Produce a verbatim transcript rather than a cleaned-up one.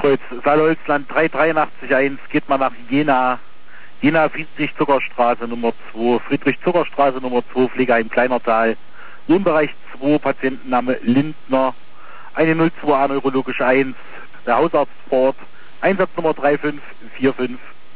Kreuz Saalholzland drei drei acht eins, geht man nach Jena. Jena Friedrich Zuckerstraße Nummer zwei, Friedrich Zuckerstraße Nummer zwei, Pflegeheim Kleinertal. Wohnbereich zwei, Patientenname Lindner. Eine null zwei A neurologisch eins, der Hausarzt vor Ort. Einsatznummer drei fünf vier fünf